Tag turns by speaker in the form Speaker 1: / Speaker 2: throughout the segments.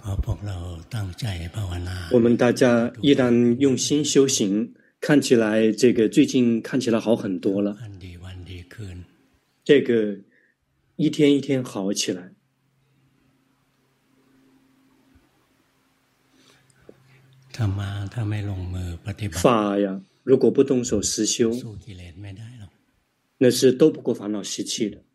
Speaker 1: 我们大家依然用心修行，看起来这个最近看起来好很多了，这个一天一天好起来。法呀，如果不动手实修，那是斗不过烦恼习气的。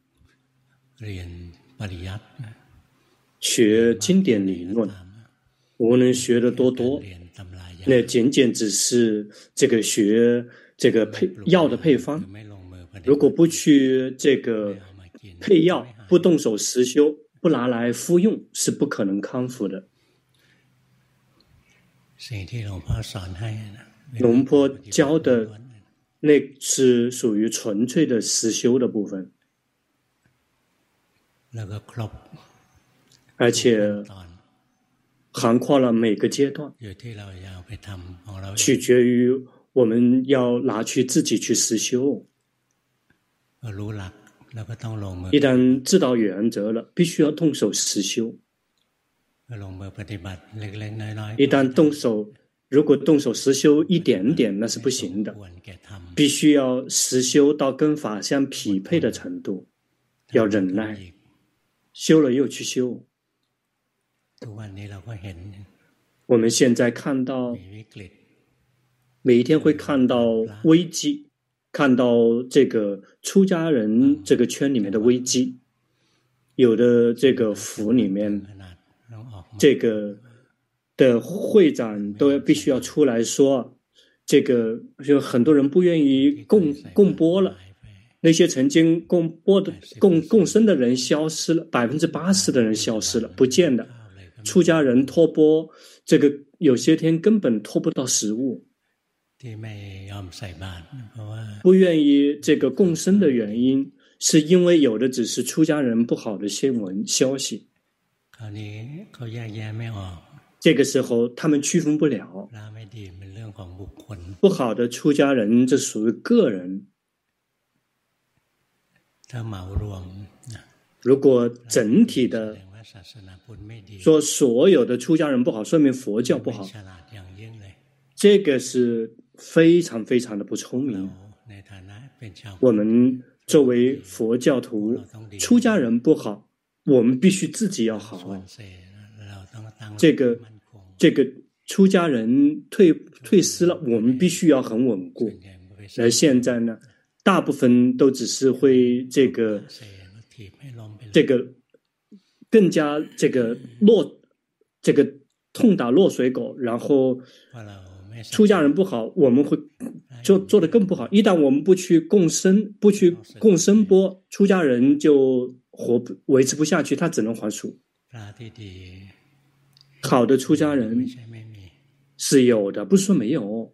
Speaker 1: 学经典理论，无论学的多，那仅仅只是这个学这个药的配方。如果不去这个配药，不动手实修，不拿来服用，是不可能康复的。龙坡教的那是属于纯粹的实修的部分，而且涵括了每个阶段，取决于我们要拿去自己去实修。一旦知道原则了，必须要动手实修。一旦动手，如果动手实修一点点，那是不行的，必须要实修到跟法相匹配的程度，要忍耐，修了又去修。我们现在看到，每一天会看到危机，看到这个出家人这个圈里面的危机，有的这个府里面这个的会长都必须要出来说，这个就很多人不愿意供钵了，那些曾经供生的人消失了，80%的人消失了，不见了。出家人托钵，这个有些天根本托不到食物。不愿意这个供生的原因，是因为有的只是出家人不好的新闻消息。这个时候他们区分不了，不好的出家人这属于个人。如果整体的说所有的出家人不好，说明佛教不好，这个是非常非常的不聪明。我们作为佛教徒，出家人不好，我们必须自己要好。这个出家人退失了，我们必须要很稳固。而现在呢，大部分都只是会这个更加痛打落水狗，然后出家人不好，我们会做得更不好。一旦我们不去供生钵，出家人就维持不下去，他只能还俗。好的出家人是有的，不是说没有，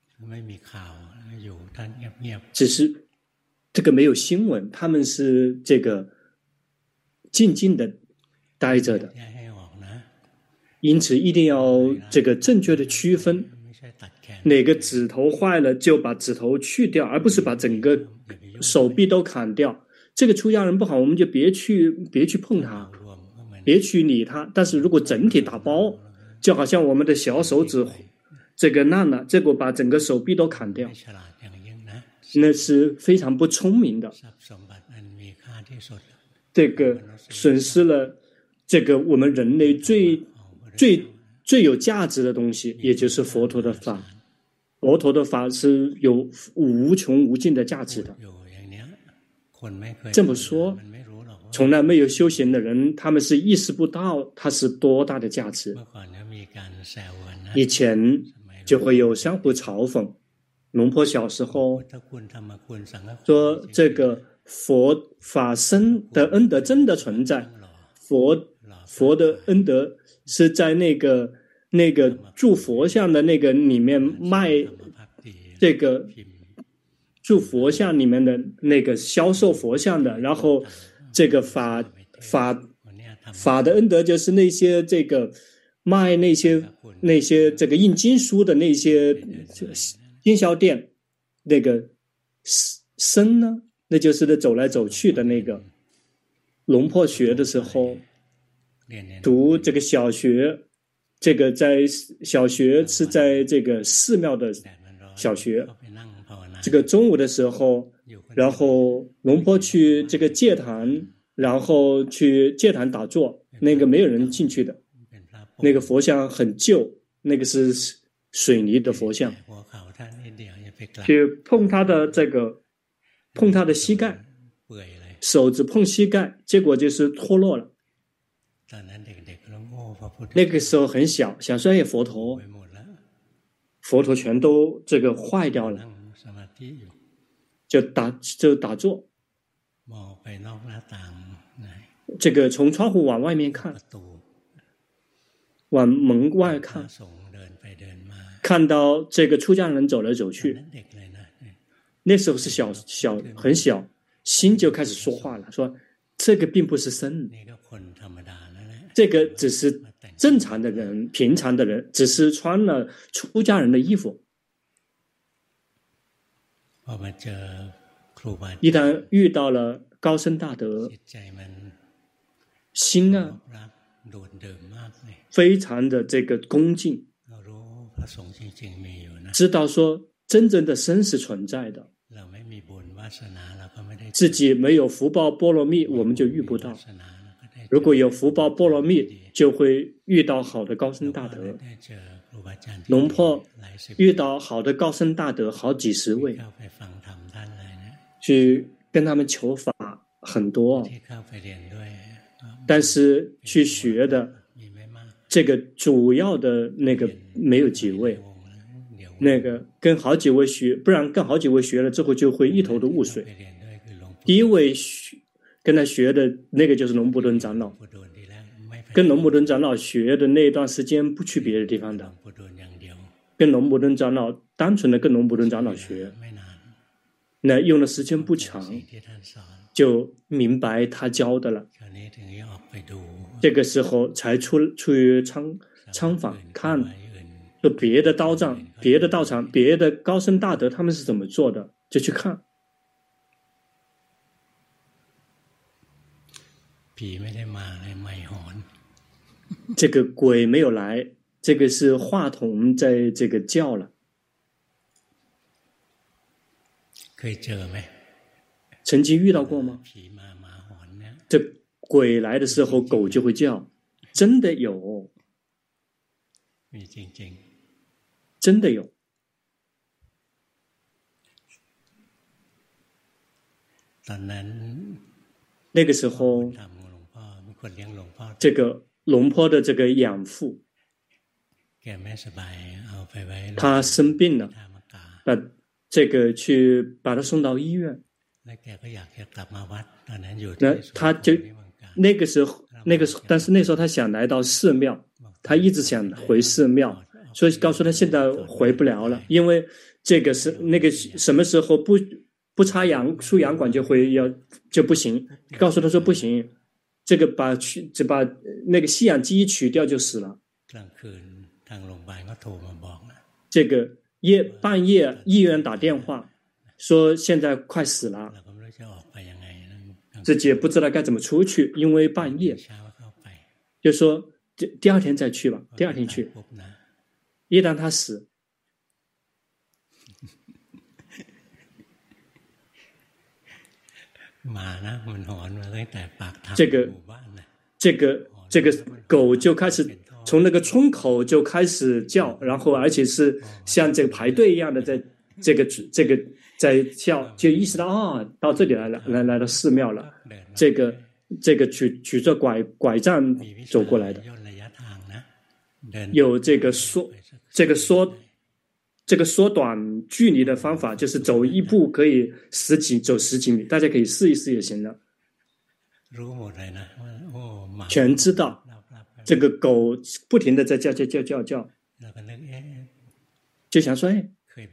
Speaker 1: 只是这个没有新闻，他们是这个静静的待着的。因此一定要这个正确的区分，哪个指头坏了就把指头去掉，而不是把整个手臂都砍掉。这个出家人不好，我们就别去碰他，别去理他。但是如果整体打包，就好像我们的小手指这个烂了，结果把整个手臂都砍掉，那是非常不聪明的。这个损失了这个我们人类最有价值的东西，也就是佛陀的法。佛陀的法是有无穷无尽的价值的。这么说，从来没有修行的人，他们是意识不到它是多大的价值。以前就会有相互嘲讽。龙坡小时候说，这个佛法僧的恩德真的存在，佛的恩德是在那个铸佛像的那个里面卖这个铸佛像里面的那个销售佛像的，然后这个法的恩德就是那些这个卖那些这个印经书的那些经销店，那个僧呢，那就是走来走去的那个。龙坡学的时候， 读这个小学，这个在小学是在这个寺庙的小学。这个中午的时候，然后龙坡去这个戒坛，然后去戒坛打坐，那个没有人进去的，那个佛像很旧，那个是水泥的佛像，去碰他的膝盖，手指碰膝盖，结果就是脱落了。那个时候很小，想说哎，佛陀全都这个坏掉了，就打坐，这个从窗户往外面看，往门外看，看到这个出家人走来走去。那时候是很小，心就开始说话了，说这个并不是僧，这个只是正常的人，平常的人，只是穿了出家人的衣服。一旦遇到了高僧大德，心啊非常的这个恭敬，知道说真正的僧是存在的，自己没有福报波罗蜜，我们就遇不到。如果有福报波罗蜜，就会遇到好的高僧大德。龙坡遇到好的高僧大德好几十位，去跟他们求法很多，但是去学的这个主要的那个没有几位，那个跟好几位学，不然跟好几位学了之后就会一头的雾水。第一位跟他学的那个就是龙布顿长老，跟龙布顿长老学的那一段时间不去别的地方的，跟龙布顿长老单纯的跟龙布顿长老学，那用的时间不长，就明白他教的了。这个时候才出于参访看，就别的道场、别的高僧大德他们是怎么做的，就去看。这个鬼没有来，这个是话筒在这个叫了。曾经遇到过吗？这鬼来的时候，狗就会叫，真的有，真的有。那个时候，这个龙坡的这个养父，他生病了，这个去把他送到医院，那他就那个时候，但是那时候他想来到寺庙，他一直想回寺庙，所以告诉他现在回不了了，因为这个是那个什么时候不插输氧管就不行，告诉他说不行，这个把那个吸氧机一取掉就死了。这个半夜医院打电话说现在快死了，自己也不知道该怎么出去，因为半夜就说第二天再去吧，第二天去，一旦他死，这个狗就开始从那个村口就开始叫，然后而且是像这个排队一样的在这个在叫，就意识到到这里来到寺庙了，这个举着拐杖走过来的，有这个缩短距离的方法，就是走一步可以走十几米，大家可以试一试也行了。全知道，这个狗不停的在叫，就想说，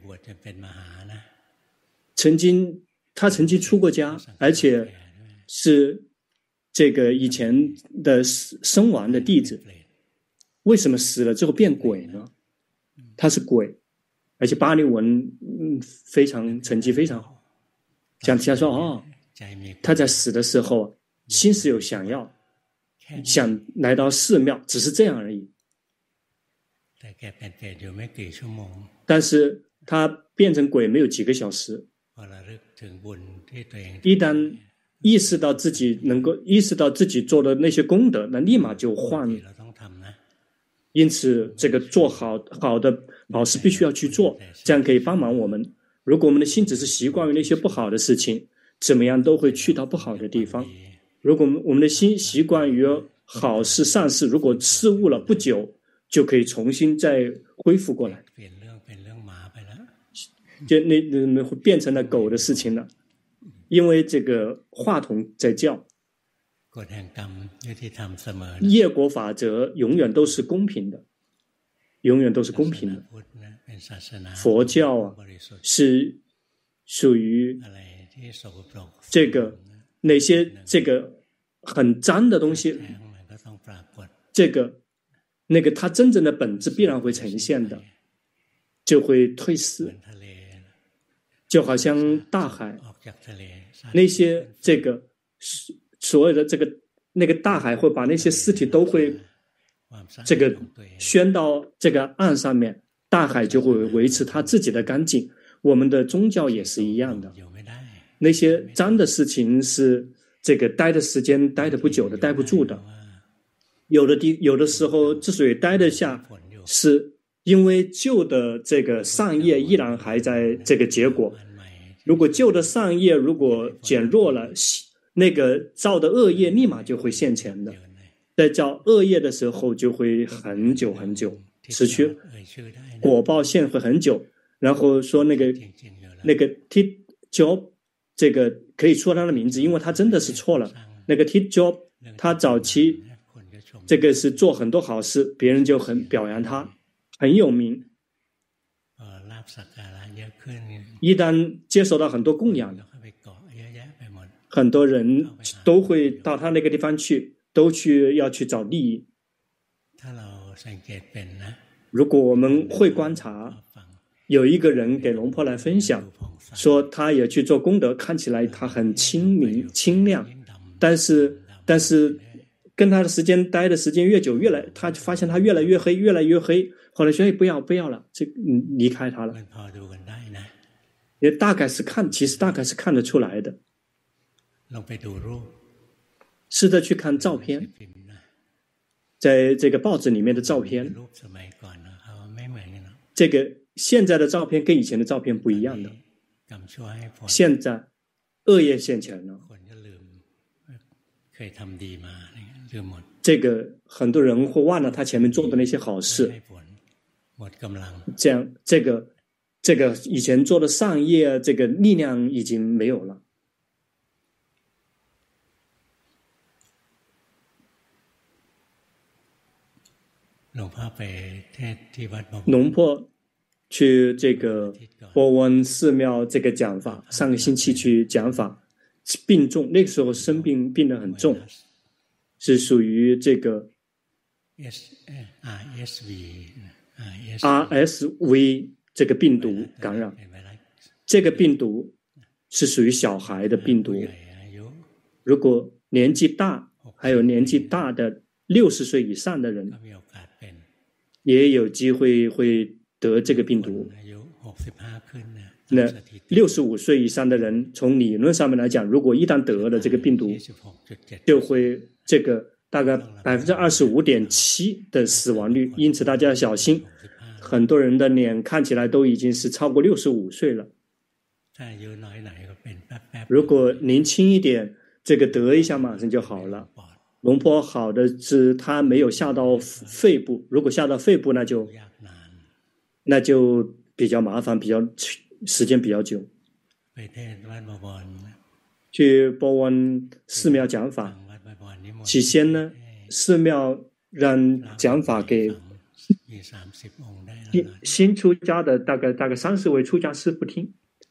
Speaker 1: 他曾经出过家，而且是这个以前的僧王的弟子，为什么死了之后变鬼呢？他是鬼。而且巴利文成绩非常好，讲起来说他在死的时候心是有想要， 想来到寺庙，只是这样而已。但是他变成鬼没有几个小时，一旦意识到自己做的那些功德，那立马就换了。因此，这个做好的好事必须要去做，这样可以帮忙我们。如果我们的心只是习惯于那些不好的事情，怎么样都会去到不好的地方。如果我们的心习惯于好事善事，如果失误了不久，就可以重新再恢复过来。就那会变成了狗的事情了，因为这个话筒在叫。业果法则永远都是公平的，永远都是公平的。佛教啊，是属于这个那些这个很脏的东西，这个那个它真正的本质必然会呈现的，就会退失。就好像大海，那些这个所有的这个那个大海会把那些尸体都会这个宣到这个岸上面，大海就会维持它自己的干净。我们的宗教也是一样的，那些脏的事情是这个待的时间待的不久的，待不住的。有的时候之所以待得下，是因为旧的这个善业依然还在这个结果。如果旧的善业如果减弱了，那个造的恶业立马就会现前的。在造恶业的时候就会很久很久持续，果报现会很久。然后说那个 Tit Job， 这个可以说他的名字，因为他真的是错了。那个 Tit Job， 他早期这个是做很多好事，别人就很表扬他，很有名。一旦接受到很多供养，很多人都会到他那个地方去，都要去找利益。如果我们会观察，有一个人给龙婆来分享，说他也去做功德，看起来他很清明清亮，但是跟他的待的时间越久，他就发现他越来越黑，越来越黑。后来说不要了，离开他了。也其实大概是看得出来的。试着去看照片，在这个报纸里面的照片，这个现在的照片跟以前的照片不一样的。现在恶业现前了，这个很多人会忘了他前面做的那些好事，这样这个以前做的善业，这个力量已经没有了。龙婆去这个波温寺庙这个讲法，上个星期去讲法，病重，那个时候生病得很重，是属于这个 RSV 这个病毒感染。这个病毒是属于小孩的病毒，如果年纪大，还有年纪大的60岁以上的人，也有机会会得这个病毒。那65岁以上的人，从理论上面来讲，如果一旦得了这个病毒，就会这个大概25.7%的死亡率。因此大家要小心，很多人的脸看起来都已经是超过65岁了。如果年轻一点，这个得一下马上就好了。龙婆好的是他没有下到肺部，如果下到肺部，那就比较麻烦，时间比较久。去波温寺庙讲法，起先呢，寺庙让讲法给新出家的大概30位出家师父听。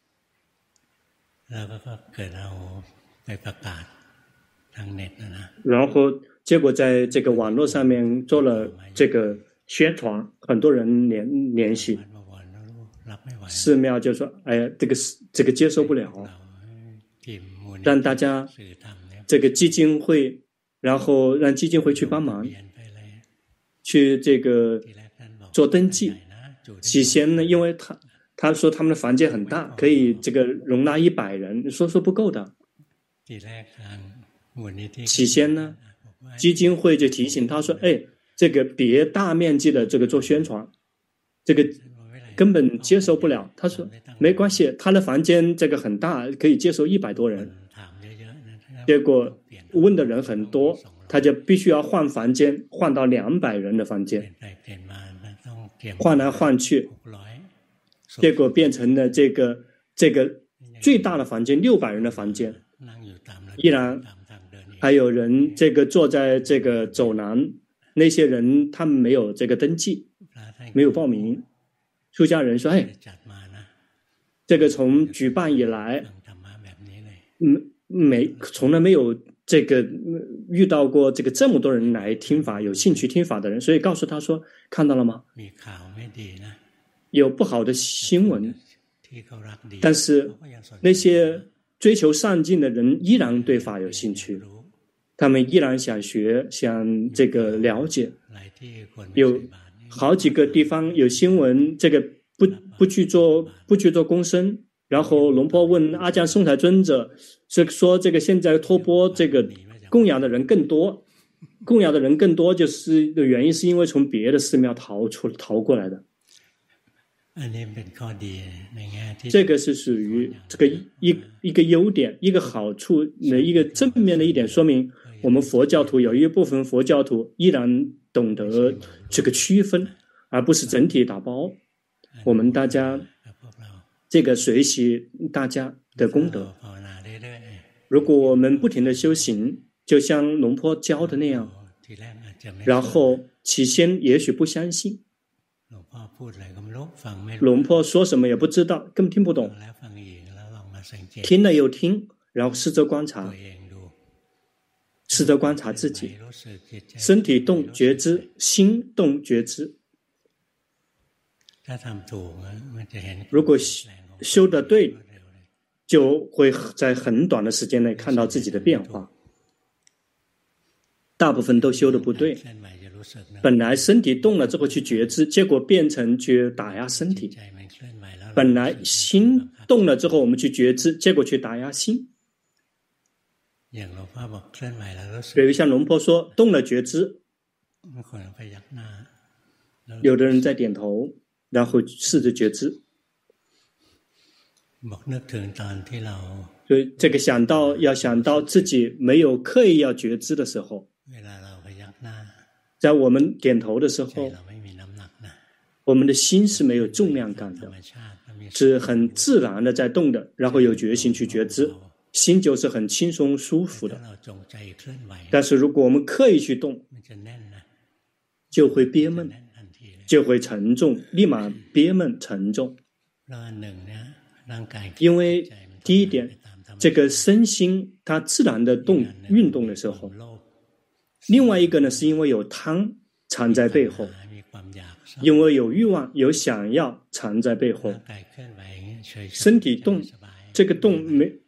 Speaker 1: 然后结果在这个网络上面做了这个宣传，很多人联系，寺庙就说：“哎呀，这个接受不了。”让大家这个基金会， 然后让基金会去帮忙，去这个做登记。起先呢，因为他说他们的房间很大，可以这个容纳100人，说不够的。起先呢，基金会就提醒他说：“哎，这个别大面积的这个做宣传，这个根本接受不了。”他说：“没关系，他的房间这个很大，可以接受100多人。”结果问的人很多，他就必须要换房间，换到200人的房间，换来换去，结果变成了这个最大的房间600人的房间，依然还有人这个坐在这个走廊，那些人他们没有这个登记，没有报名。出家人说：“哎，这个从举办以来，从来没有这个遇到过这个这么多人来听法，有兴趣听法的人，所以告诉他说，看到了吗？有不好的新闻，但是那些追求上进的人依然对法有兴趣，他们依然想学，想这个了解。有好几个地方有新闻，这个不去做公生。然后龙婆问阿江宋台尊者，是说这个现在托钵这个供养的人更多，就是的原因是因为从别的寺庙逃过来的。这个是属于这个一个优点，一个好处的一个正面的一点，说明我们佛教徒有一部分佛教徒依然懂得这个区分，而不是整体打包。我们大家这个学习大家的功德，如果我们不停的修行，就像龙婆教的那样，然后起先也许不相信，龙婆说什么也不知道，根本听不懂，听了又听，然后试着观察自己，身体动觉知，心动觉知。如果修得对，就会在很短的时间内看到自己的变化。大部分都修得不对，本来身体动了之后去觉知，结果变成去打压身体。本来心动了之后我们去觉知，结果去打压心。比如像龙婆说动了觉知，有的人在点头，然后试着觉知。所以这个要想到自己没有刻意要觉知的时候，在我们点头的时候，我们的心是没有重量感的，是很自然的在动的，然后有决心去觉知，心就是很轻松舒服的。但是如果我们刻意去动，就会憋闷，就会沉重，立马憋闷沉重。因为第一点，这个身心它自然的运动的时候，另外一个呢是因为有贪藏在背后，因为有欲望有想要藏在背后。身体动，这个动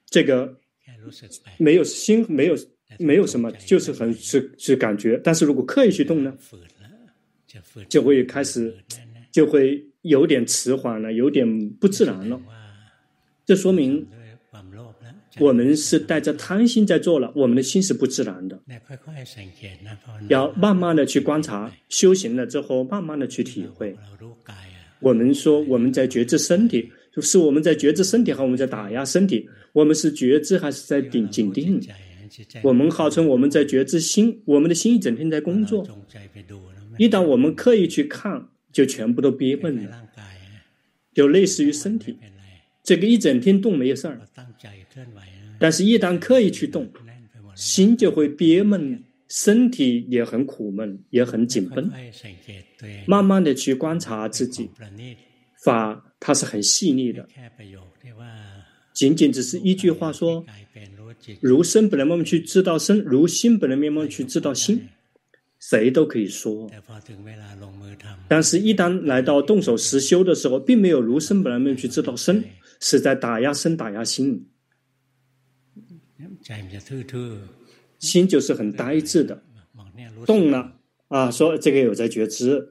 Speaker 1: 没有心，没有什么，就是是感觉。但是如果刻意去动呢，就会有点迟缓了，有点不自然了。这说明我们是带着贪心在做了，我们的心是不自然的。要慢慢的去观察，修行了之后慢慢的去体会。我们说我们在觉知身体，是我们在觉知身体还是我们在打压身体？我们是觉知还是在紧盯？我们号称我们在觉知心，我们的心一整天在工作。一旦我们刻意去看，就全部都憋闷了，就类似于身体。这个一整天动没有事儿，但是一旦刻意去动，心就会憋闷，身体也很苦闷，也很紧绷。慢慢的去观察自己，法它是很细腻的，仅仅只是一句话说，如身本来面目去知道身，如心本来面目去知道心，谁都可以说。但是一旦来到动手实修的时候，并没有如身本来面目去知道身，是在打压身打压心， 心就是很呆滞的，动了啊，说这个有在觉知，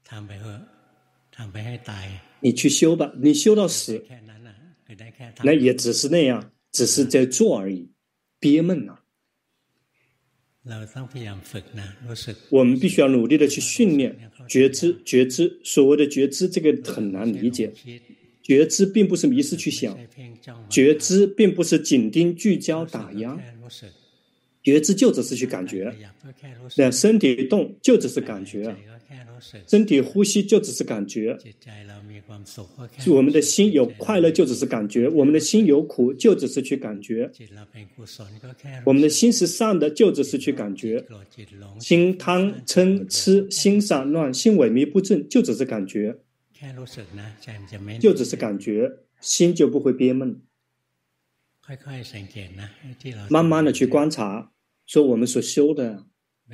Speaker 1: 你去修吧，你修到死，那也只是那样，只是在做而已，憋闷了。我们必须要努力的去训练觉知，觉知。所谓的觉知，这个很难理解。觉知并不是迷失去想，觉知并不是紧盯、聚焦、打压，觉知就只是去感觉。那身体动就只是感觉，身体呼吸就只是感觉。我们的心有快乐就只是感觉，我们的心有苦就只是去感觉。我们的心是善的就只是去感觉，心贪嗔痴，心散乱，心萎靡不振就只是感觉，就只是感觉，心就不会憋闷。慢慢的去观察，说我们所修的，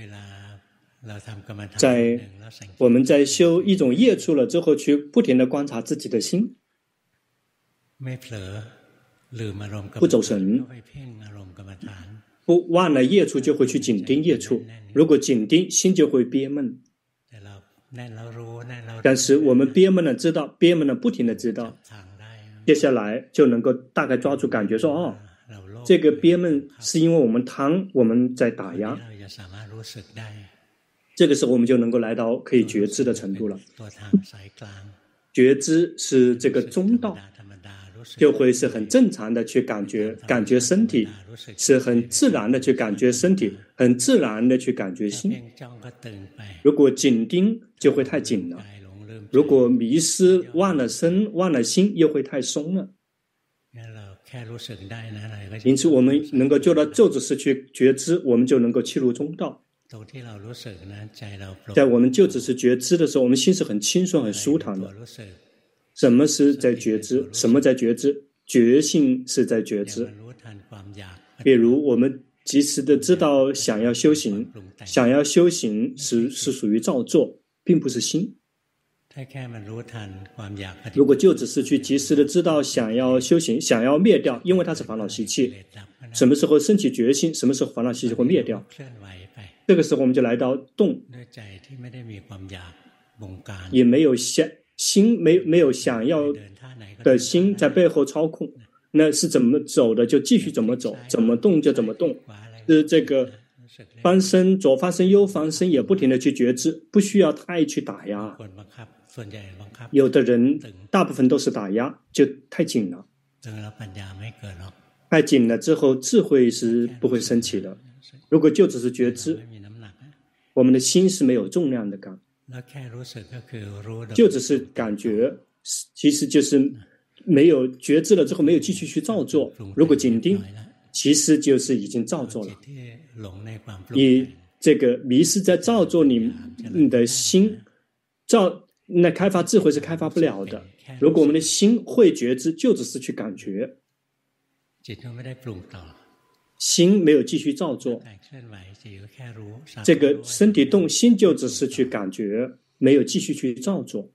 Speaker 1: 我们在修一种业处了之后，去不停的观察自己的心，不走神，不忘了业处就会去紧盯业处，如果紧盯心就会憋闷。但是我们憋闷了知道，憋闷了不停的知道，接下来就能够大概抓住感觉说，哦，这个憋闷是因为我们贪，我们在打压。这个时候我们就能够来到可以觉知的程度了。觉知是这个中道，就会是很正常的去感觉身体，是很自然的去感觉身体，很自然的去感觉心。如果紧盯就会太紧了，如果迷失忘了身忘了心又会太松了。因此我们能够做到就只是去觉知，我们就能够契入中道。在我们就只是觉知的时候，我们心是很轻松很舒坦的。什么是在觉知？什么在觉知？觉性是在觉知。比如我们及时的知道想要修行，想要修行是属于造作，并不是心。如果就只是去及时的知道想要修行，想要灭掉，因为它是烦恼习气，什么时候升起决心，什么时候烦恼习气会灭掉，这个时候我们就来到动，也没有心没有想要的心在背后操控，那是怎么走的就继续怎么走，怎么动就怎么动。是这个翻身左翻身右翻身也不停的去觉知，不需要太去打压。有的人大部分都是打压，就太紧了，太紧了之后智慧是不会升起的。如果就只是觉知，我们的心是没有重量的感，就只是感觉，其实就是没有觉知了之后没有继续去造作。如果紧盯，其实就是已经造作了。你这个迷失在造作你的心，那开发智慧是开发不了的。如果我们的心会觉知，就只是去感觉，心没有继续造作，这个身体动心就只是去感觉，没有继续去造作。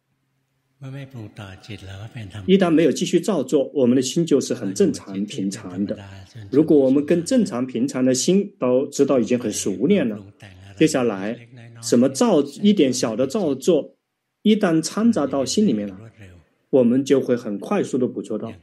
Speaker 1: 一旦没有继续造作，我们的心就是很正常平常的。如果我们跟正常平常的心都知道已经很熟练了，接下来什么一点小的造作一旦掺杂到心里面了，我们就会很快速的捕捉到。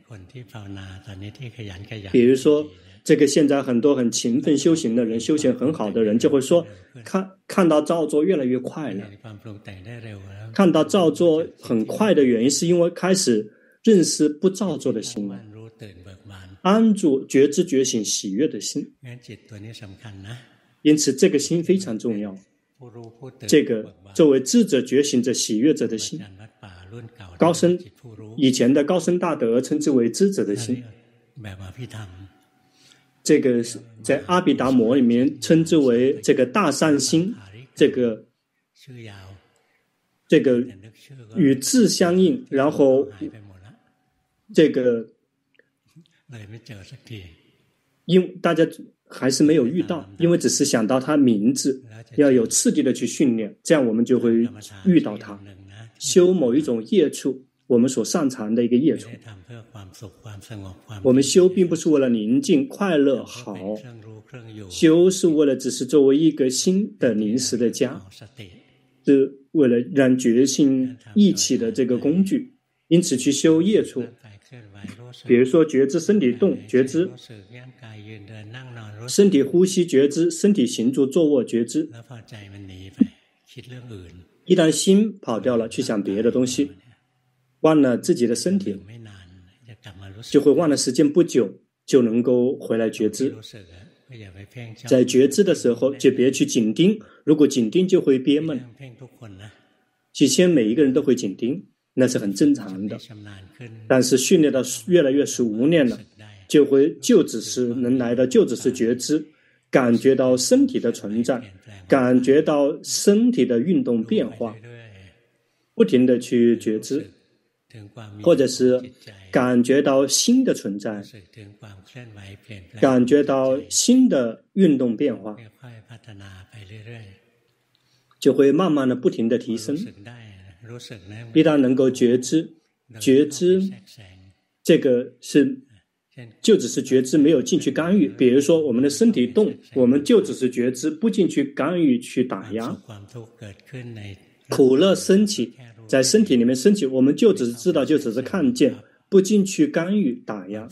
Speaker 1: 比如说这个现在很多很勤奋修行的人，修行很好的人就会说，看到造作越来越快了。看到造作很快的原因是因为开始认识不造作的心了，安住觉知觉醒喜悦的心。因此这个心非常重要，这个作为智者觉醒者喜悦者的心，高僧以前的高僧大德称之为智者的心，这个在阿毗达摩里面称之为这个大善心，这个与智相应，然后这个大家还是没有遇到，因为只是想到他名字，要有次第的去训练，这样我们就会遇到他。修某一种业处， 我们所擅长的一个业处。我们修并不是为了宁静、快乐、好，修是为了只是作为一个新的临时的家，是为了让觉性一起的这个工具，因此去修业处。比如说觉知身体动，觉知身体呼吸，觉知身体行住坐卧，觉知。一旦心跑掉了，去想别的东西，忘了自己的身体，就会忘了时间不久，就能够回来觉知。在觉知的时候，就别去紧盯，如果紧盯就会憋闷。起先每一个人都会紧盯，那是很正常的。但是训练到越来越熟练了，就只是能来的，就只是觉知，感觉到身体的存在，感觉到身体的运动变化，不停的去觉知，或者是感觉到心的存在，感觉到心的运动变化，就会慢慢的不停的提升。一旦能够觉知这个就只是觉知，没有进去干预。比如说我们的身体动，我们就只是觉知，不进去干预去打压。苦乐升起在身体里面升起，我们就只是知道，就只是看见，不进去干预打压。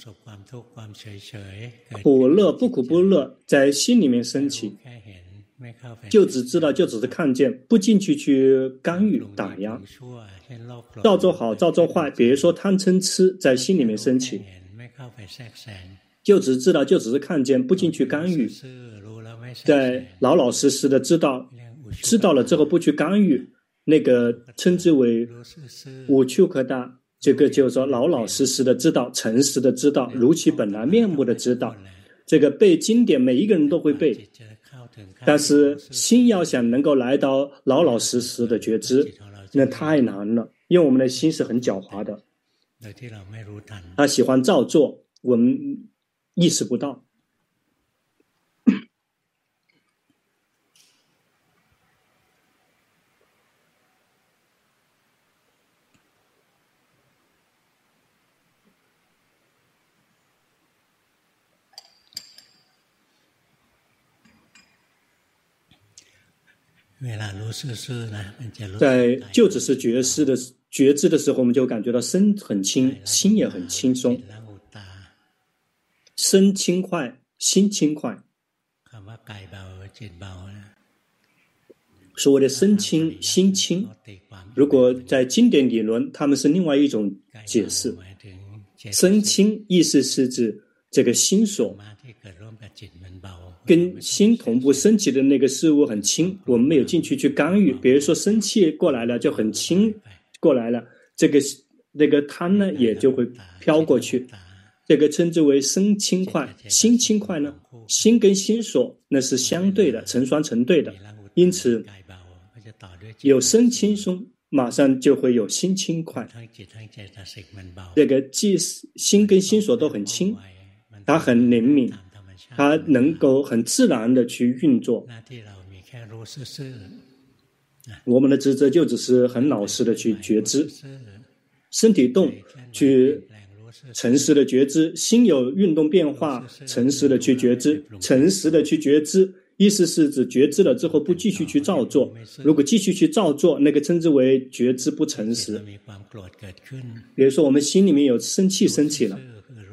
Speaker 1: 苦乐不苦不乐在心里面升起，就只知道，就只是看见，不进去干预打压。造作好造作坏，比如说贪嗔痴在心里面升起，就只知道，就只是看见，不进去干预。在老老实实的知道了之后不去干预，那个称之为无丘可大，这个就是说老老实实的知道，诚实的知道，如其本来面目的知道。这个背经典每一个人都会背，但是心要想能够来到老老实实的觉知，那太难了，因为我们的心是很狡猾的，他喜欢照做，我们意识不到。在就只是觉知的时候，我们就感觉到身很轻，心也很轻松，身轻快，心轻快。所谓的身轻心轻，如果在经典理论，他们是另外一种解释。身轻意思是指这个心所跟心同步升起的那个事物很轻，我们没有进去干预。比如说生气过来了就很轻过来了，那个贪呢也就会飘过去，这个称之为身轻快。心轻快呢，心跟心所那是相对的，成双成对的，因此有身轻松，马上就会有心轻快。这个既心跟心所都很轻，它很灵敏，它能够很自然的去运作。我们的职责就只是很老实的去觉知，身体动去诚实的觉知，心有运动变化，诚实的去觉知，诚实的去觉知，意思是指觉知了之后不继续去照做。如果继续去照做，那个称之为觉知不诚实。比如说我们心里面有生气升起了，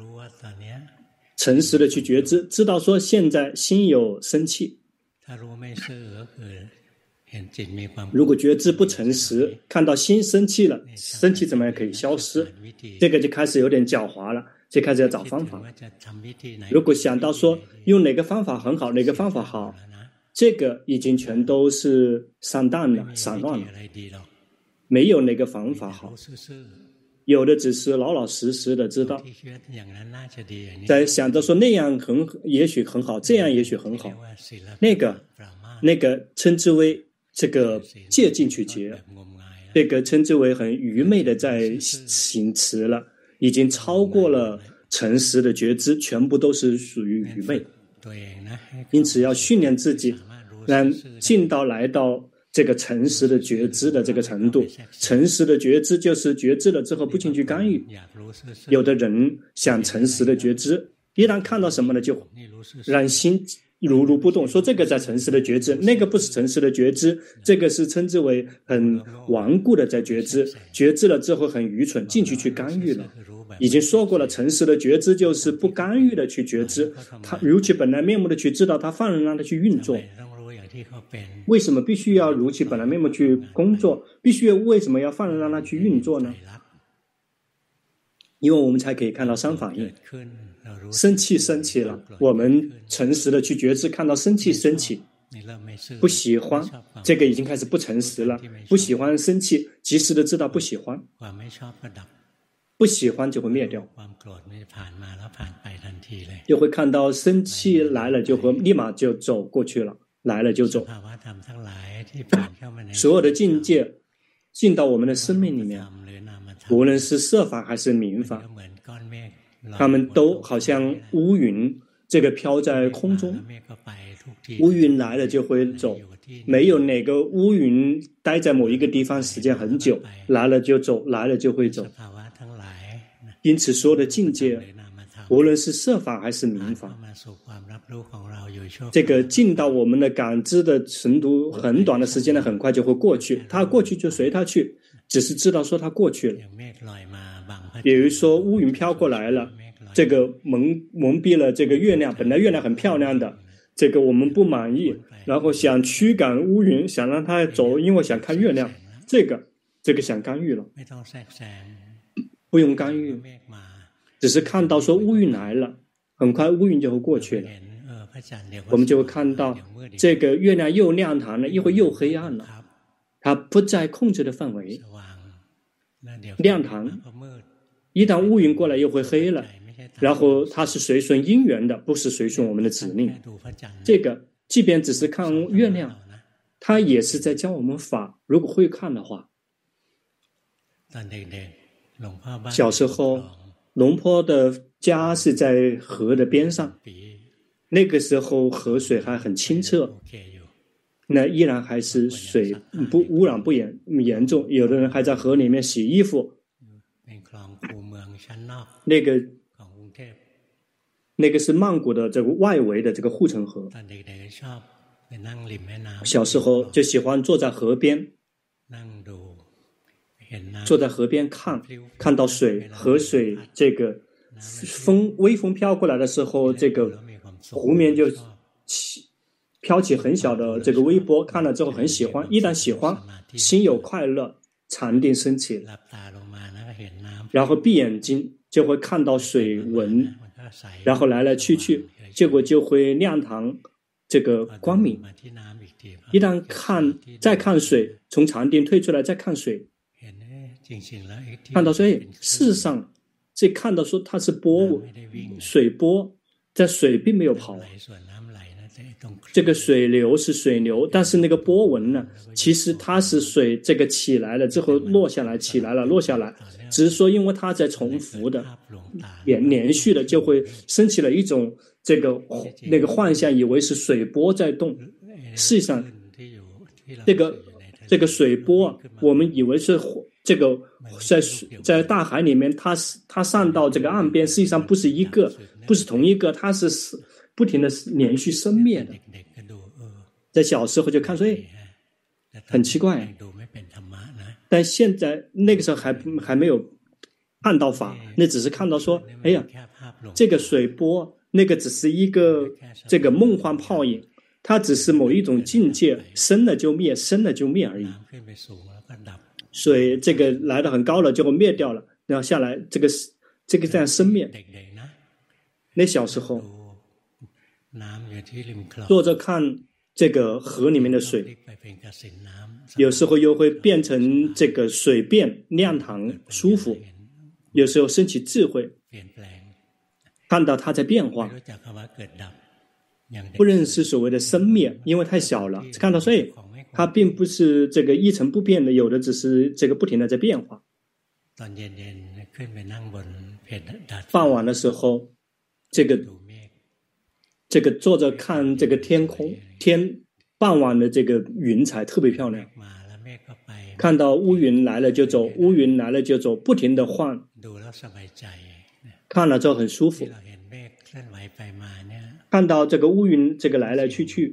Speaker 1: 诚实的去觉知，知道说现在心有生气。如果觉知不诚实，看到心生气了，生气怎么样可以消失？这个就开始有点狡猾了，就开始要找方法。如果想到说用哪个方法很好，哪个方法好，这个已经全都是散乱了，没有哪个方法好，有的只是老老实实的知道，在想着说那样也许很好，这样也许很好，那个称之为这个借进去结，这个称之为很愚昧的在行持了，已经超过了诚实的觉知，全部都是属于愚昧。因此要训练自己，让进到来到这个诚实的觉知的这个程度。诚实的觉知就是觉知了之后不进去干预。有的人想诚实的觉知，一旦看到什么呢，就让心如如不动，说这个在诚实的觉知，那个不是诚实的觉知，这个是称之为很顽固的在觉知，觉知了之后很愚蠢，进去干预了。已经说过了，诚实的觉知就是不干预的去觉知，他如其本来面目的去知道，他放任让他去运作。为什么必须要如其本来面目去工作？为什么要放任让他去运作呢？因为我们才可以看到三反应。生气升起了，我们诚实的去觉知，看到生气升起，不喜欢，这个已经开始不诚实了。不喜欢生气，及时的知道不喜欢，不喜欢就会灭掉，就会看到生气来了就会立马就走过去了，来了就走。所有的境界进到我们的生命里面，无论是色法还是名法，他们都好像乌云，这个飘在空中，乌云来了就会走，没有哪个乌云待在某一个地方时间很久，来了就走，来了就会走。因此所有的境界，无论是色法还是名法，这个进到我们的感知的程度很短的时间呢，很快就会过去，它过去就随它去，只是知道说它过去了。比如说乌云飘过来了，这个蒙蔽了这个月亮，本来月亮很漂亮的，这个我们不满意，然后想驱赶乌云，想让它走，因为想看月亮，这个想干预了，不用干预，只是看到说乌云来了，很快乌云就会过去了，我们就会看到这个月亮又亮堂了，一会又黑暗了，它不在控制的范围，亮堂，一旦乌云过来又会黑了，然后它是随顺因缘的，不是随顺我们的指令。这个即便只是看月亮，它也是在教我们法，如果会看的话。小时候龙坡的家是在河的边上，那个时候河水还很清澈，那依然还是水不污染不严重，有的人还在河里面洗衣服。那个是曼谷的这个外围的这个护城河。小时候就喜欢坐在河边，看到河水这个微风飘过来的时候，这个湖面就飘起很小的这个微波，看了之后很喜欢，一旦喜欢，心有快乐，禅定升起，然后闭眼睛就会看到水纹，然后来来去去，结果就会亮堂这个光明。一旦再看水，从禅定退出来再看水，看到说，事实上这看到说它是水波，在水并没有跑，这个水流是水流，但是那个波纹呢，其实它是水这个起来了之后落下来，起来了落下来，只是说因为它在重复的连续的，就会升起了一种那个幻象，以为是水波在动，实际上这个水波我们以为是这个在大海里面，它上到这个岸边，实际上不是同一个，它是不停的连续生灭的。在小时候就看说，很奇怪，但现在那个时候还没有看到法，那只是看到说，哎呀，这个水波那个只是一个这个梦幻泡影，它只是某一种境界，生了就灭，生了就灭而已。水这个来得很高了，就会灭掉了，然后下来这个这样生灭。那小时候坐着看这个河里面的水，有时候又会变成这个水变亮堂舒服，有时候升起智慧，看到它在变化，不认识所谓的生灭，因为太小了，看到说它并不是这个一成不变的，有的只是这个不停的在变化。傍晚的时候，这个坐着看这个天空， 傍晚的这个云彩特别漂亮，看到乌云来了就走，乌云来了就走，不停的换，看了之后很舒服。看到这个乌云这个来来去去，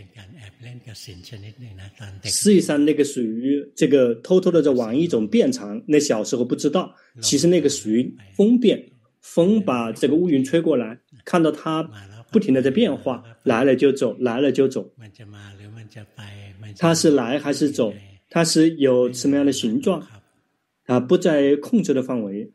Speaker 1: 实际上那个属于这个偷偷的在玩一种变场，那小时候不知道，其实那个属于风变，风把这个乌云吹过来，看到它不停的在变化，来了就走，来了就走，它是来还是走，它是有什么样的形状，它不在控制的范围。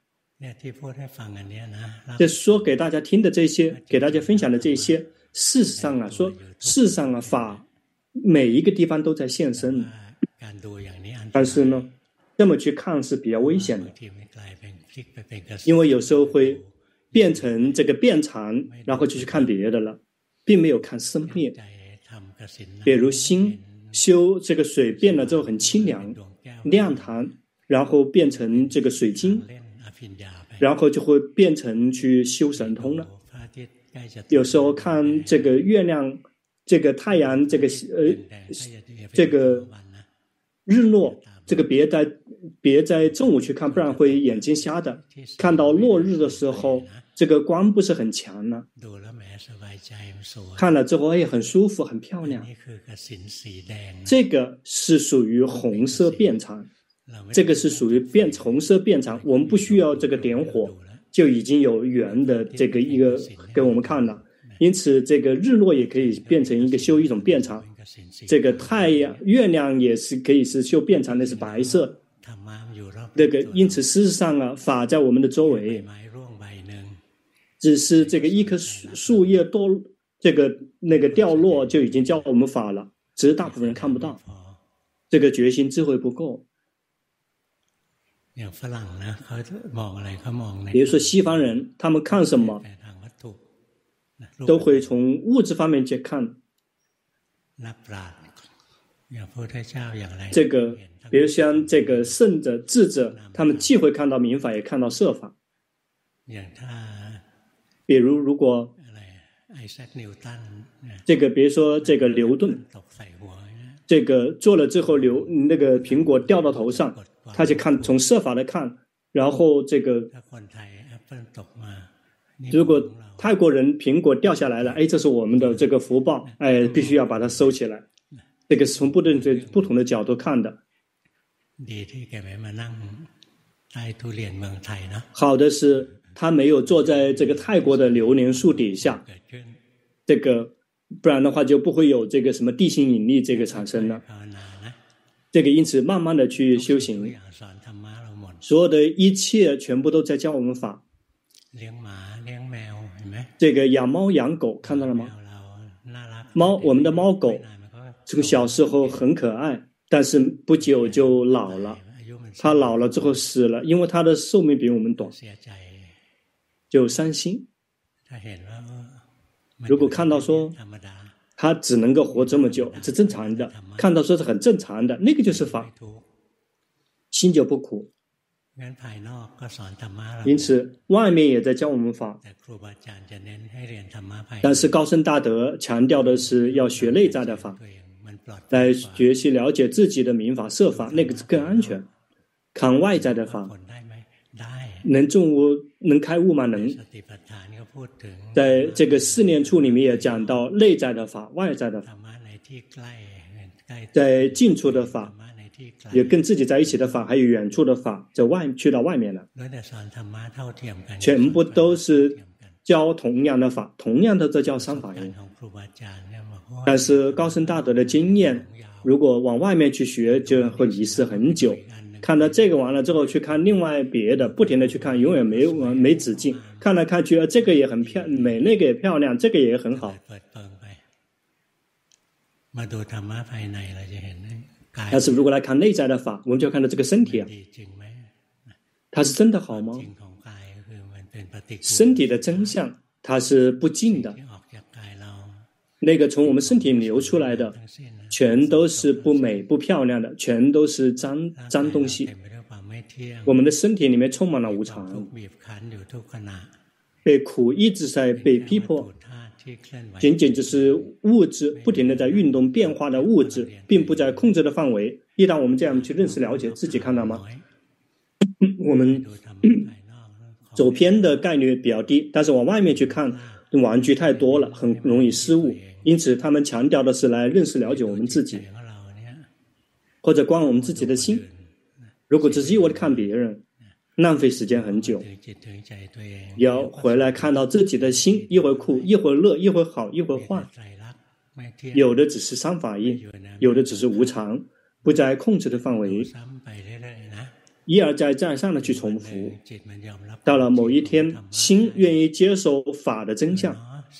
Speaker 1: 这说给大家听的这些，给大家分享的这些，事实上啊，说事实上啊，法每一个地方都在现身，但是呢，这么去看是比较危险的，因为有时候会变成这个变长，然后就去看别的了，并没有看生灭。比如心修这个水变了之后很清凉亮堂，然后变成这个水晶，然后就会变成去修神通了。有时候看这个月亮、这个太阳、这个日落，这个别在中午去看，不然会眼睛瞎的。看到落日的时候，这个光不是很强呢，看了之后很舒服，很漂亮。这个是属于红色变场，这个是属于红色变场，我们不需要这个点火，就已经有圆的这个一个给我们看了。因此，这个日落也可以变成一个修一种变场，这个太阳、月亮也是可以是修变场，那是白色。那个，因此事实上啊，法在我们的周围，只是这个一棵树叶多，这个那个掉落就已经教我们法了，只是大部分人看不到，这个决心智慧不够。比如说西方人，他们看什么都会从物质方面去看。这个，比如像这个圣者、智者，他们既会看到明法，也看到色法。比如，如果这个，比如说这个牛顿，这个做了之后那个苹果掉到头上，他就看从色法来看，然后这个如果泰国人苹果掉下来了，这是我们的这个福报，必须要把它收起来。这个是从不同的角度看的。好的是他没有坐在这个泰国的榴莲树底下，这个不然的话就不会有这个什么地心引力这个产生了。这个因此慢慢的去修行，所有的一切全部都在教我们法。这个养猫养狗看到了吗？我们的猫狗这个小时候很可爱，但是不久就老了，它老了之后死了，因为它的寿命比我们短，就伤心。如果看到说它只能够活这么久是正常的，看到说是很正常的，那个就是法，心就不苦。因此外面也在教我们法，但是高僧大德强调的是要学内在的法，来学习了解自己的民法色法，那个更安全。看外在的法能证悟能开悟吗？能。在这个四念处里面也讲到内在的法、外在的法，在近处的法也跟自己在一起的法，还有远处的法，去到外面了，全部都是教同样的法，同样的在教三法印。但是高僧大德的经验，如果往外面去学，就会迷失很久。看到这个完了之后，去看另外别的，不停的去看，永远没止境。看来看去，这个也很美，那个也漂亮，这个也很好。但是如果来看内在的法，我们就看到这个身体啊，它是真的好吗？身体的真相，它是不净的。那个从我们身体流出来的，全都是不美不漂亮的，全都是脏东西。我们的身体里面充满了无常，被苦一直在被逼迫， 仅仅只是物质不停的在运动变化的物质，并不在控制的范围。一旦我们这样去认识了解自己，看到吗？我们走偏的概率比较低，但是往外面去看，玩具太多了，很容易失误。因此他们强调的是来认识了解我们自己，或者观我们自己的心。如果只是一味的看别人，浪费时间很久。要回来看到自己的心，一会儿苦，一会儿乐，一会儿好，一会儿坏。有的只是三法印，有的只是无常，不在控制的范围，一而再再三的去重复。到了某一天，心愿意接受法的真相。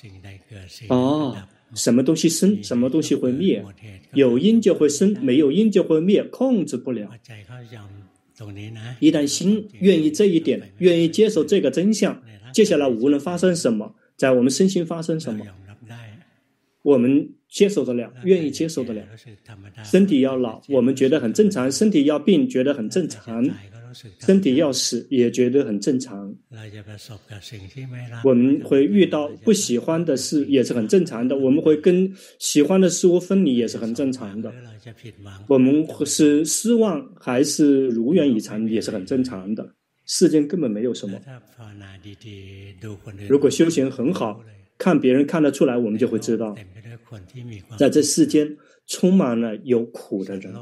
Speaker 1: 什么东西生，什么东西会灭，有因就会生，没有因就会灭，控制不了。一旦心愿意这一点，愿意接受这个真相，接下来无论发生什么，在我们身心发生什么，我们接受得了，愿意接受得了。身体要老，我们觉得很正常；身体要病，觉得很正常；身体要死，也觉得很正常。我们会遇到不喜欢的事，也是很正常的；我们会跟喜欢的事物分离，也是很正常的；我们是失望还是如愿以偿，也是很正常的。世间根本没有什么。如果修行很好，看别人看得出来，我们就会知道，在这世间充满了有苦的人，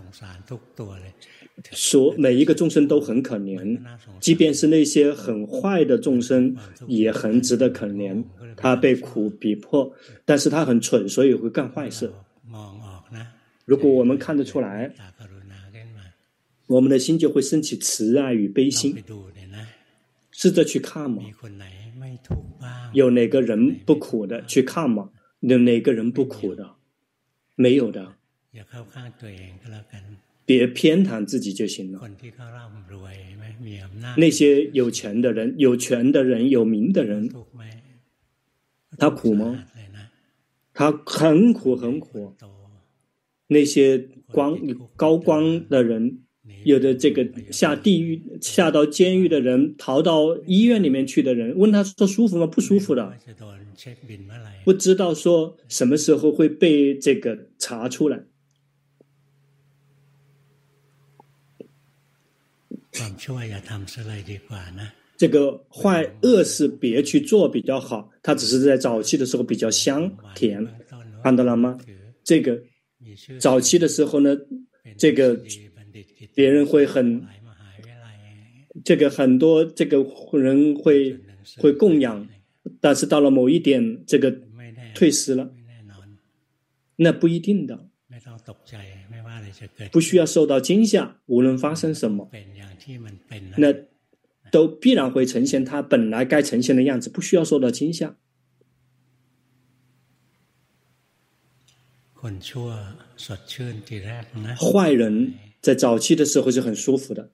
Speaker 1: 说每一个众生都很可怜，即便是那些很坏的众生也很值得可怜。他被苦逼迫，但是他很蠢，所以会干坏事。如果我们看得出来，我们的心就会升起慈爱与悲心。试着去看嘛，有哪个人不苦的？去看嘛，有哪个人不苦的？没有的。别偏袒自己就行了。那些有钱的人、有权的人、有名的人，他苦吗？他很苦很苦。那些高官的人，有的这个下地狱、下到监狱的人，逃到医院里面去的人，问他说舒服吗？不舒服的，不知道说什么时候会被这个查出来。这个坏恶事别去做比较好，它只是在早期的时候比较香甜，看到了吗？这个早期的时候呢，这个别人会很，这个很多这个人会供养，但是到了某一点，这个退失了，那不一定的，不需要受到惊吓，无论发生什么，那都必然会呈现它本来该呈现的样子，不需要受到惊吓。坏人在早期的时候是很舒服的，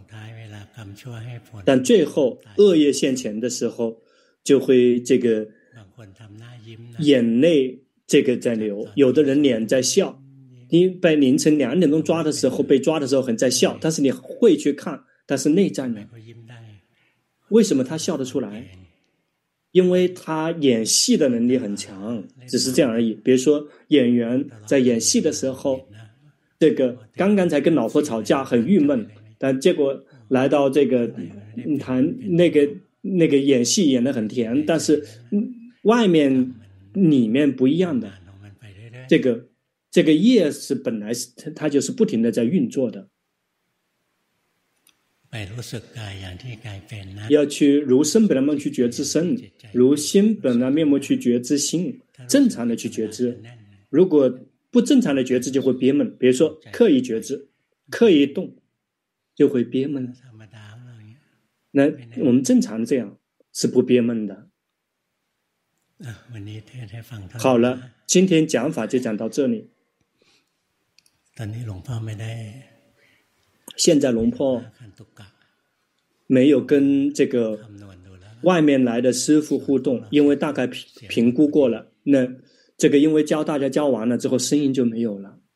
Speaker 1: 但最后恶业现前的时候，就会这个眼泪这个在流，有的人脸在笑。你在凌晨2点钟抓的时候，被抓的时候很在笑，但是你会去看，但是内在呢？为什么他笑得出来？因为他演戏的能力很强，只是这样而已。比如说演员在演戏的时候，这个刚刚才跟老婆吵架很郁闷，但结果来到这个谈那个演戏演得很甜，但是外面里面不一样的。这个业是本来是它就是不停的在运作的。要去如身本来面目去觉知身，如心本来面目去觉知心，正常的去觉知。如果不正常的觉知就会憋闷，比如说刻意觉知，刻意动就会憋闷。那我们正常这样是不憋闷的。好了，今天讲法就讲到这里。现在龙婆没有跟这个外面来的师父互动，因为大概评估过了，那这个因为教大家教完了之后声音就没有了。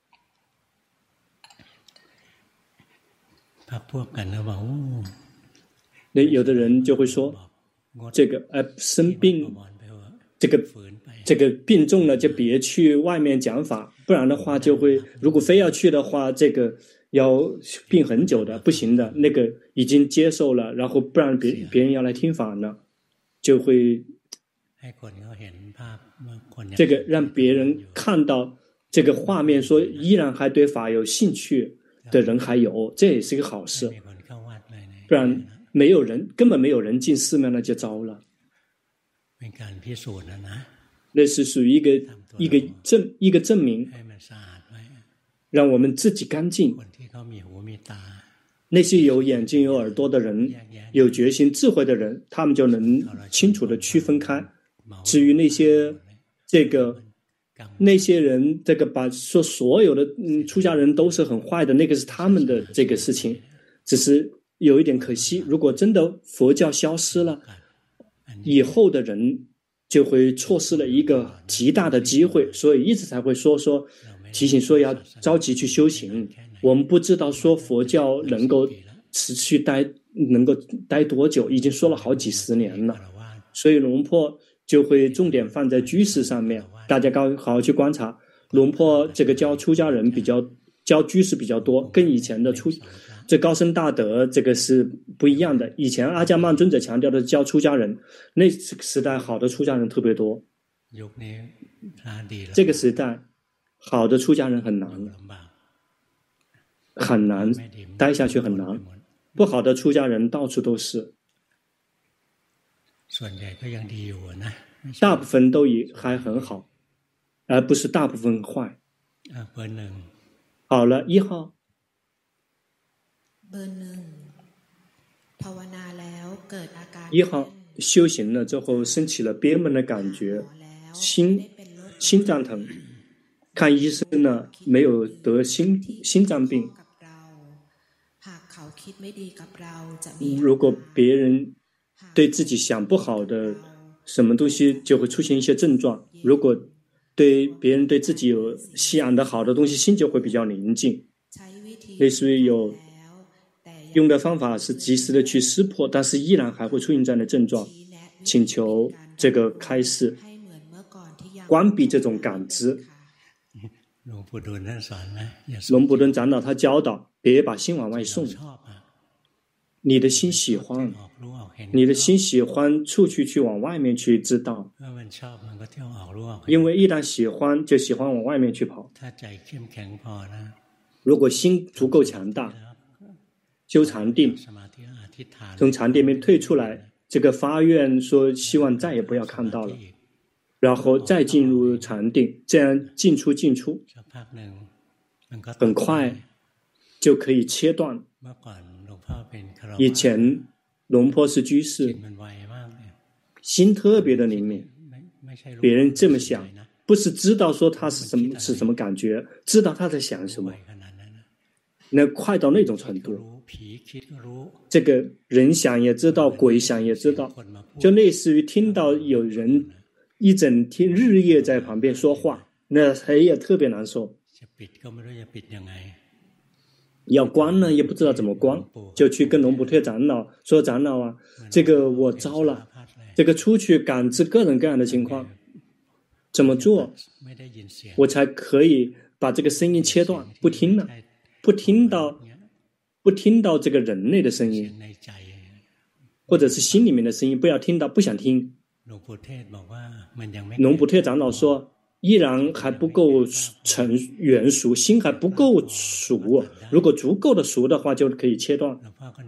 Speaker 1: 那有的人就会说这个生病这个病重了就别去外面讲法，不然的话就会，如果非要去的话，这个要病很久的，不行的。那个已经接受了，然后不然别人要来听法呢，就会这个让别人看到这个画面，说依然还对法有兴趣的人还有，这也是一个好事。不然根本没有人进寺庙，那就糟了。那是属于一个证明，让我们自己干净。那些有眼睛有耳朵的人，有决心智慧的人，他们就能清楚的区分开。至于那些人，这个把说所有的出家人都是很坏的，那个是他们的这个事情。只是有一点可惜，如果真的佛教消失了，以后的人就会错失了一个极大的机会，所以一直才会说提醒说要着急去修行。我们不知道说佛教能够持续能够待多久，已经说了好几十年了，所以龙坡就会重点放在居士上面。大家好好去观察，龙坡这个教出家人教居士比较多，跟以前的这高僧大德这个是不一样的。以前阿伽曼尊者强调的教出家人，那个时代好的出家人特别多。这个时代好的出家人很难待下去，很难。不好的出家人到处都是，大部分都还很好，而不是大部分坏。好了，1号。1号修行了之后，升起了憋闷的感觉，心脏疼，看医生呢，没有得心脏病。如果别人对自己想不好的什么东西，就会出现一些症状。如果别人对自己有想的好的东西，心就会比较宁静。类似于用的方法是及时的去识破，但是依然还会出现这样的症状。请求这个开示关闭这种感知。龙普顿长老他教导，别把心往外送。你的心喜欢出去往外面去知道，因为一旦喜欢就喜欢往外面去跑。如果心足够强大，修禅定，从禅定里面退出来，这个发愿说希望再也不要看到了，然后再进入禅定，这样进出很快就可以切断。以前龙坡是居士，心特别的灵敏，别人这么想，不是知道说他是什么感觉，知道他在想什么，那快到那种程度。这个人想也知道，鬼想也知道，就类似于听到有人一整天日夜在旁边说话，那谁也特别难受。要关呢也不知道怎么关，就去跟龙普特长老说，长老啊，这个我糟了，这个出去感知各种各样的情况，怎么做我才可以把这个声音切断，不听了，不听到这个人类的声音，或者是心里面的声音，不要听到，不想听。龙普特长老说，依然还不够圆熟，心还不够熟，如果足够的熟的话，就可以切断。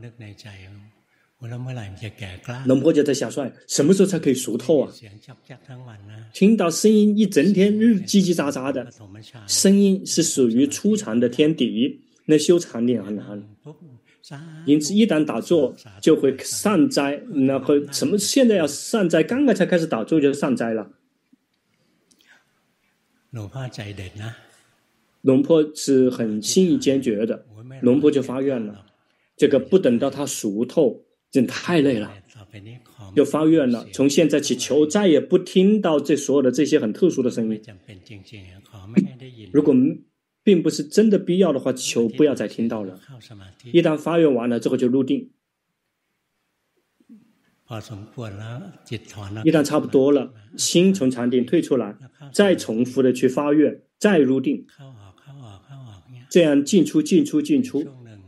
Speaker 1: 龙婆就在想说，什么时候才可以熟透啊？听到声音一整天叽叽喳喳的，声音是属于初禅的天敌，那修禅定很难。因此一旦打坐就会善哉，然后现在要善哉，刚刚才开始打坐就善哉了。龙婆是很心意坚决的，龙婆就发愿了，这个不等到他熟透，真太累了，就发愿了，从现在起求再也不听到所有的这些很特殊的声音。如果并不是真的必要的话，求不要再听到了。一旦发愿完了之后就入定， 一旦差不多了，心从禅定退出来，再重复的去发愿，再入定，这样进出进出进出，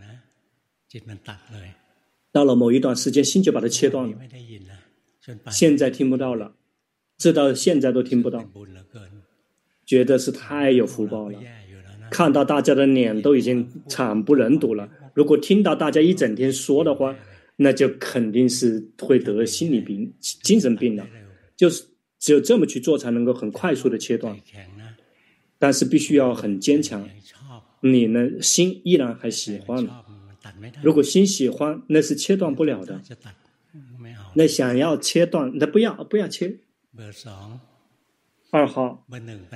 Speaker 1: 到了某一段时间，心就把它切断了。现在听不到了，直到现在都听不到，觉得是太有福报了。看到大家的脸都已经惨不忍睹了，如果听到大家一整天说的话，那就肯定是会得心理病、精神病了。就是只有这么去做，才能够很快速的切断。但是必须要很坚强，你呢心依然还喜欢。如果心喜欢，那是切断不了的。那想要切断，那不要切。2号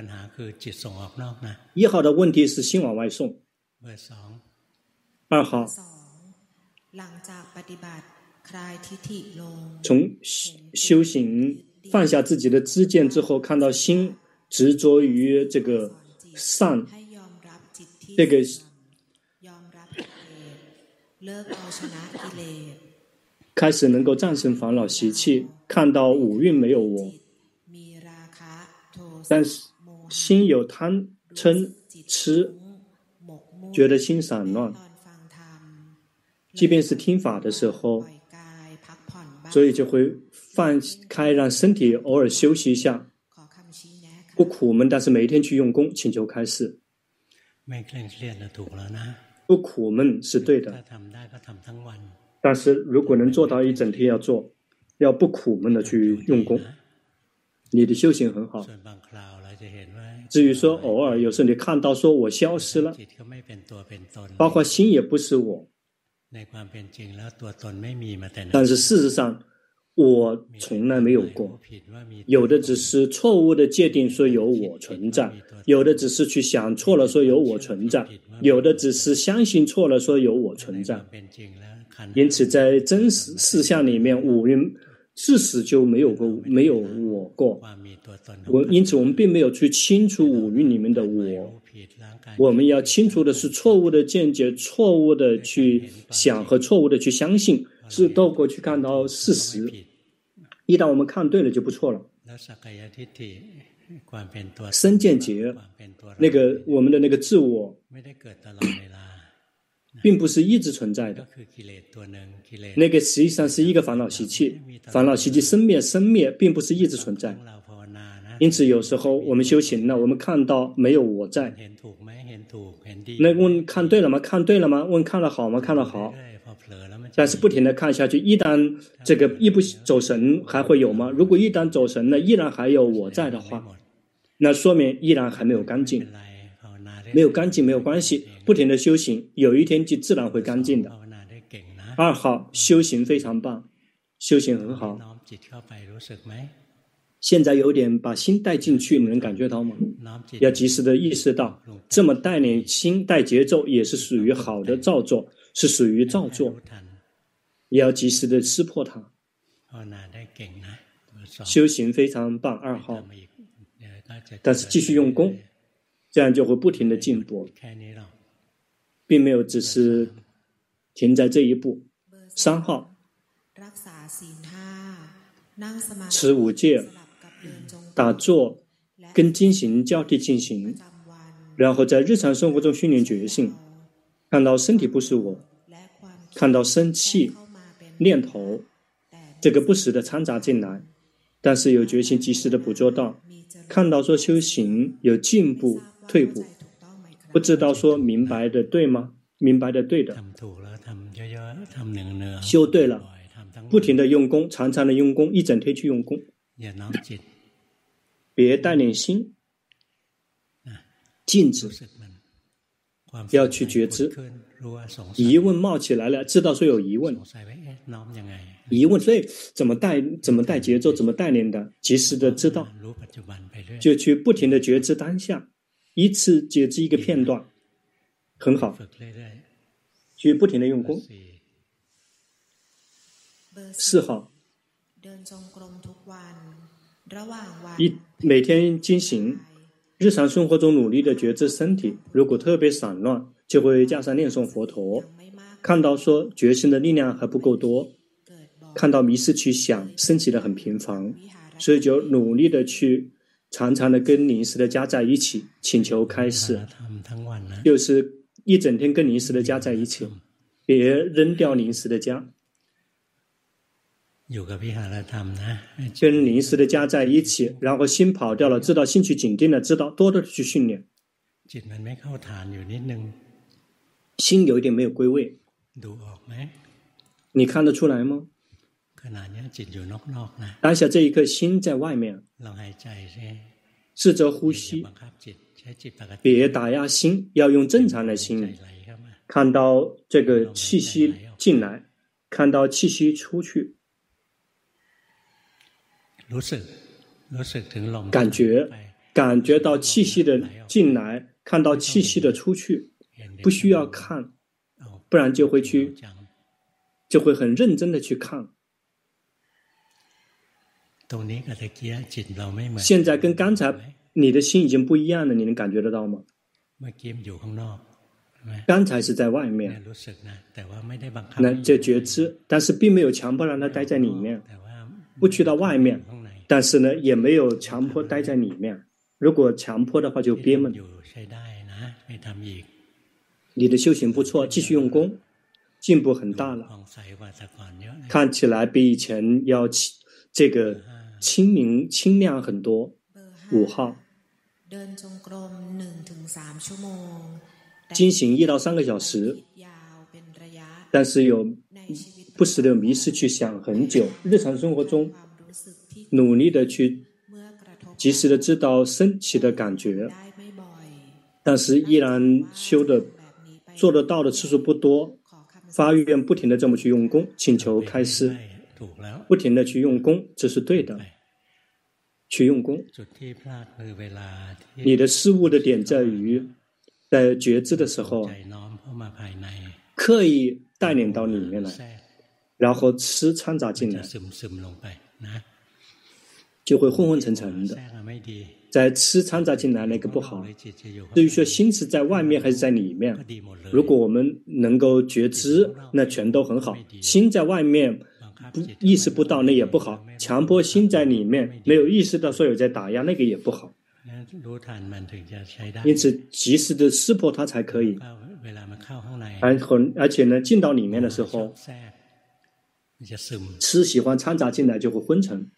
Speaker 1: ，1号的问题是心往外送。2号，从修行放下自己的知见之后，看到心执着于这个善，这个开始能够战胜烦恼习气，看到五蕴没有我，但是心有贪嗔痴，觉得心散乱，即便是听法的时候，所以就会放开，让身体偶尔休息一下，不苦闷，但是每一天去用功，请求开示。不苦闷是对的，但是如果能做到一整天要做，要不苦闷的去用功，你的修行很好。至于说偶尔有时候你看到说我消失了，包括心也不是我，但是事实上我从来没有过，有的只是错误的界定说有我存在，有的只是去想错了说有我存在，有的只是相信错了说有我存在。因此在真实事项里面，五蕴自始就没有我过，因此我们并没有去清除五蕴里面的我，我们要清除的是错误的见解，错误的去想和错误的去相信，是透过去看到事实。一旦我们看对了就不错了。身见结，那个我们的那个自我并不是一直存在的，那个实际上是一个烦恼习气，烦恼习气生灭并不是一直存在。因此有时候我们修行了，我们看到没有我在，那问看对了吗？看对了吗？问看了好吗？看了好，但是不停的看下去，一旦这个一不走神还会有吗？如果一旦走神了，依然还有我在的话，那说明依然还没有干净。没有干净没有关系，不停的修行，有一天就自然会干净的。2号，修行非常棒，修行很好。现在有点把心带进去，你能感觉到吗？要及时的意识到，这么带领心带节奏也是属于好的造作，是属于造作，也要及时的识破它。修行非常棒，2号，但是继续用功，这样就会不停的进步，并没有只是停在这一步。3号，持5戒，打坐跟经行交替进行，然后在日常生活中训练觉性，看到身体不是我，看到生气念头这个不时的掺杂进来，但是有决心及时的捕捉到，看到说修行有进步退步，不知道说明白的对吗？明白的对的，修对了，不停的用功，常常的用功，一整天去用功，别带领心静止，要去觉知。疑问冒起来了，知道说有疑问，所以怎么带节奏，怎么带领的，及时的知道，就去不停的觉知当下，一次觉知一个片段，很好，去不停的用功。4号，每天进行，日常生活中努力的觉知身体，如果特别散乱，就会加上念诵佛陀，看到说觉性的力量还不够多， 看到迷失去想升起的很频繁，所以就努力的去常常的跟临时的家在一起，请求开示，就是一整天跟临时的家在一起，别扔掉临时的家，跟临时的家在一起，然后心跑掉了，知道心去紧盯了，知道多的去训练，心有一点没有归位，你看得出来吗？当下这一刻心在外面，试着呼吸，别打压心，要用正常的心，看到这个气息进来，看到气息出去，感觉到气息的进来，看到气息的出去，不需要看，不然就会很认真的去看。现在跟刚才你的心已经不一样了，你能感觉得到吗？刚才是在外面，那这觉知，但是并没有强迫让他待在里面，不去到外面，但是呢，也没有强迫待在里面。如果强迫的话，就憋闷。你的修行不错，继续用功，进步很大了，看起来比以前要这个清明清亮很多。5号，进行1到3个小时，但是不时的迷失去想很久。日常生活中努力的去及时的知道升起的感觉，但是依然做得到的次数不多。发愿不停的这么去用功，请求开示，不停的去用功，这是对的。去用功，你的失误的点在于在觉知的时候刻意带领到里面来，然后吃掺杂进来，就会昏昏沉沉的。在吃掺杂进来那个不好。至于说心是在外面还是在里面，如果我们能够觉知，那全都很好。心在外面意识不到，那也不好。强迫心在里面，没有意识到说有在打压，那个也不好。因此及时的识破它才可以。而且呢，进到里面的时候，吃喜欢掺杂进来就会昏沉，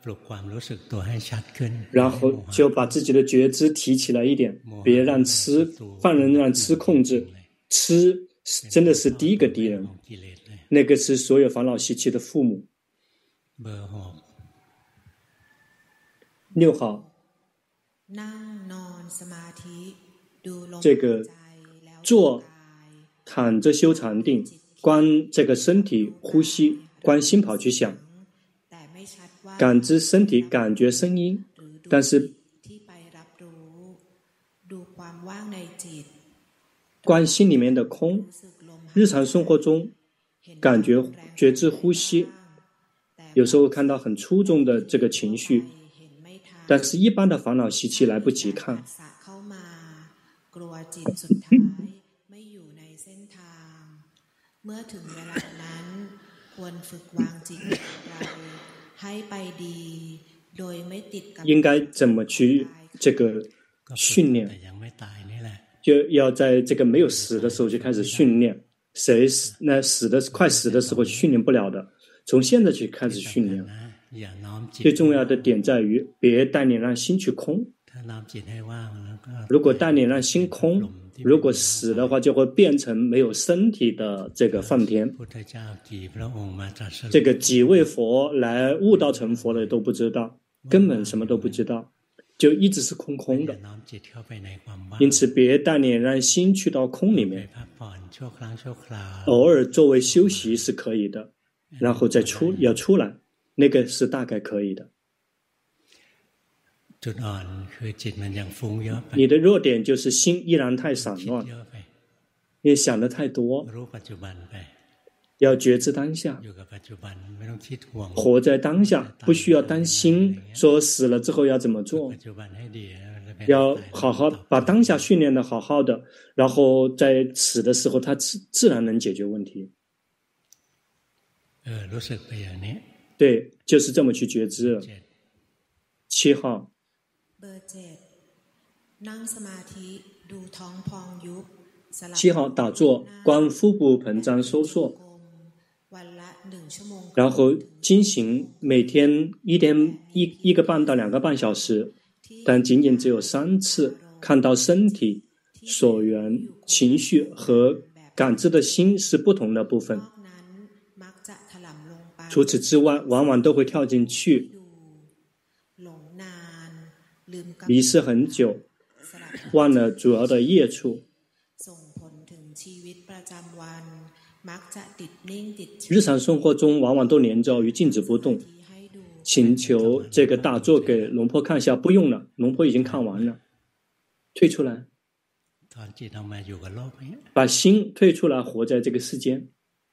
Speaker 1: 然后就把自己的觉知提起来一点，别让放任让吃控制。吃真的是第一个敌人，那个是所有烦恼习气的父母。6号，这个躺着修禅定，观这个身体呼吸，观心跑去想，感知身体，感觉声音，但是观心里面的空。日常生活中感觉觉知呼吸，有时候看到很粗重的这个情绪，但是一般的烦恼习气来不及看。应该怎么去这个训练？就要在这个没有死的时候就开始训练。快死的时候训练不了的，从现在去开始训练。最重要的点在于别带领让心去空。如果带领让心空，如果死的话就会变成没有身体的这个梵天。这个几位佛来悟道成佛的都不知道，根本什么都不知道，就一直是空空的。因此别带领让心去到空里面，偶尔作为休息是可以的，然后再要出来，那个是大概可以的。你的弱点就是心依然太散乱，因为想的太多。要觉知当下，活在当下，不需要担心说死了之后要怎么做，要好好把当下训练的好好的，然后在死的时候他自然能解决问题。 对，就是这么去觉知。7号，7号打坐，观腹部膨胀收缩，然后进行每天1个半到2个半小时，但仅仅只有3次，看到身体、所缘、情绪和感知的心是不同的部分。除此之外，往往都会跳进去，迷失很久，忘了主要的业处。日常生活中往往都连着于静止不动。请求这个大作给龙婆看一下，不用了，龙婆已经看完了。退出来，把心退出来，活在这个世间。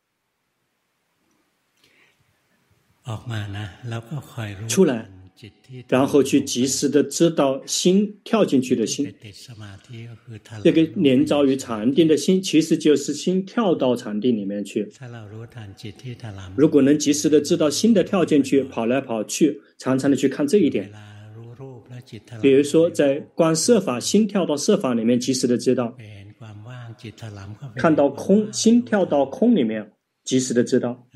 Speaker 1: 出来，然后去及时的知道心跳进去的心。这个连着于禅定的心，其实就是心跳到禅定里面去。如果能及时的知道心的跳进去，跑来跑去，常常的去看这一点。比如说在观色法，心跳到色法里面，及时的知道。看到空，心跳到空里面，及时的知道，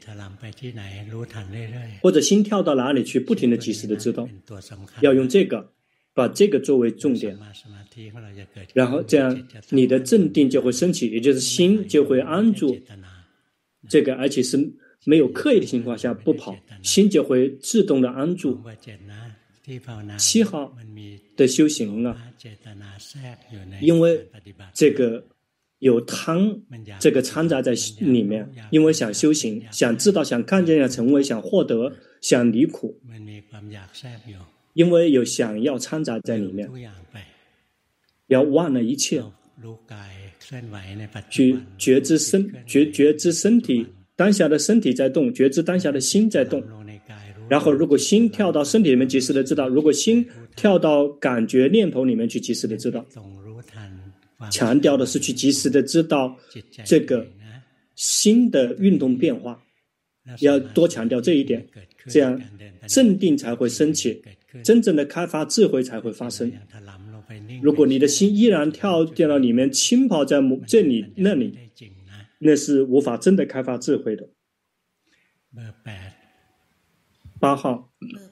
Speaker 1: 或者心跳到哪里去，不停的及时的知道，要用这个，把这个作为重点，然后这样你的镇定就会升起，也就是心就会安住。这个而且是没有刻意的情况下不跑，心就会自动的安住。7号的修行啊，因为这个有贪这个掺杂在里面，因为想修行，想知道，想看见，想成为，想获得，想离苦，因为有想要掺杂在里面，要忘了一切，去觉知身体，当下的身体在动，觉知当下的心在动。然后如果心跳到身体里面，及时的知道；如果心跳到感觉念头里面去，及时的知道。强调的是去及时的知道这个心的运动变化，要多强调这一点，这样镇定才会升起，真正的开发智慧才会发生。如果你的心依然跳进了里面，浸泡在这里那里，那是无法真的开发智慧的。8号，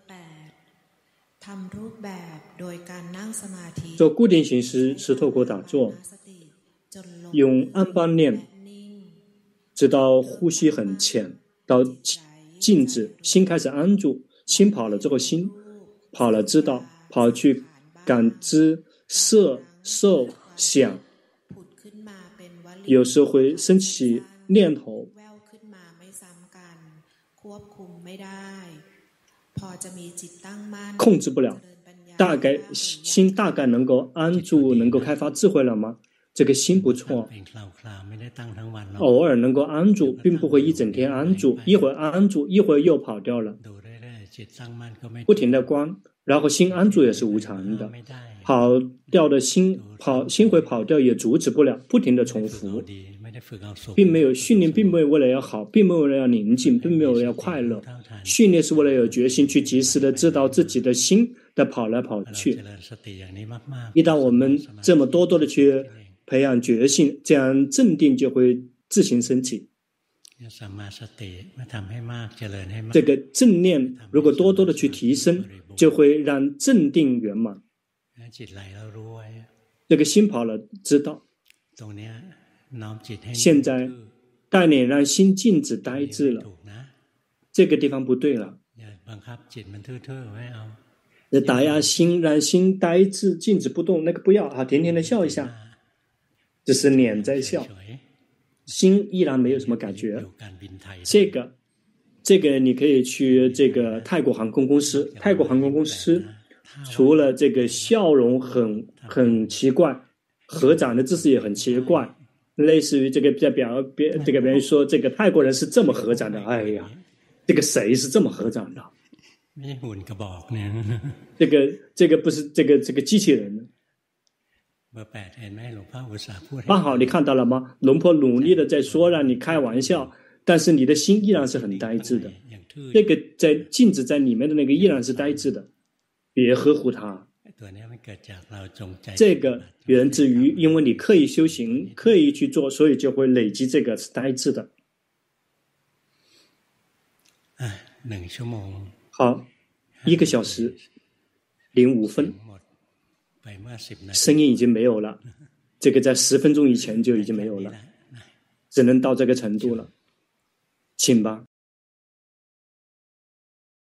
Speaker 1: 做固定形式是透过打坐，用安般念，直到呼吸很浅，到静止，心开始安住，心跑了之后，心跑了知道，跑去感知色受想，有时候会升起念头，控制不了，心大概能够安住，能够开发智慧了吗？这个心不错，偶尔能够安住，并不会一整天安住，一会儿安住，一会儿又跑掉了，不停的观，然后心安住也是无常的，跑掉的心会跑掉，也阻止不了，不停的重复，并没有训练，并没有为了要好，并没有为了要宁静，并没有为了要快乐，训练是为了有决心去及时的知道自己的心的跑来跑去。一旦我们这么多的去培养觉性，这样镇定就会自行升起。这个正念如果多的去提升，就会让镇定圆满。这个心跑了知道，现在带领让心静止呆滞了，这个地方不对了，打压心，让心呆滞静止不动，那个不要啊，甜甜的笑一下，只是脸在笑，心依然没有什么感觉。这个你可以去这个泰国航空公司，泰国航空公司除了这个笑容很奇怪，合掌的姿势也很奇怪，类似于这个在别人说这个泰国人是这么合掌的，哎呀，这个谁是这么合掌的？这个不是这个机器人。8号，你看到了吗？龙婆努力的在说，让你开玩笑， 但是你的心依然是很呆滞的。那个在镜子在里面的那个依然是呆滞的，别呵护它。这个源自于因为你刻意修行，刻意去做，所以就会累积这个是呆滞的。好，1个小时05分，声音已经没有了。这个在10分钟以前就已经没有了，只能到这个程度了，请吧。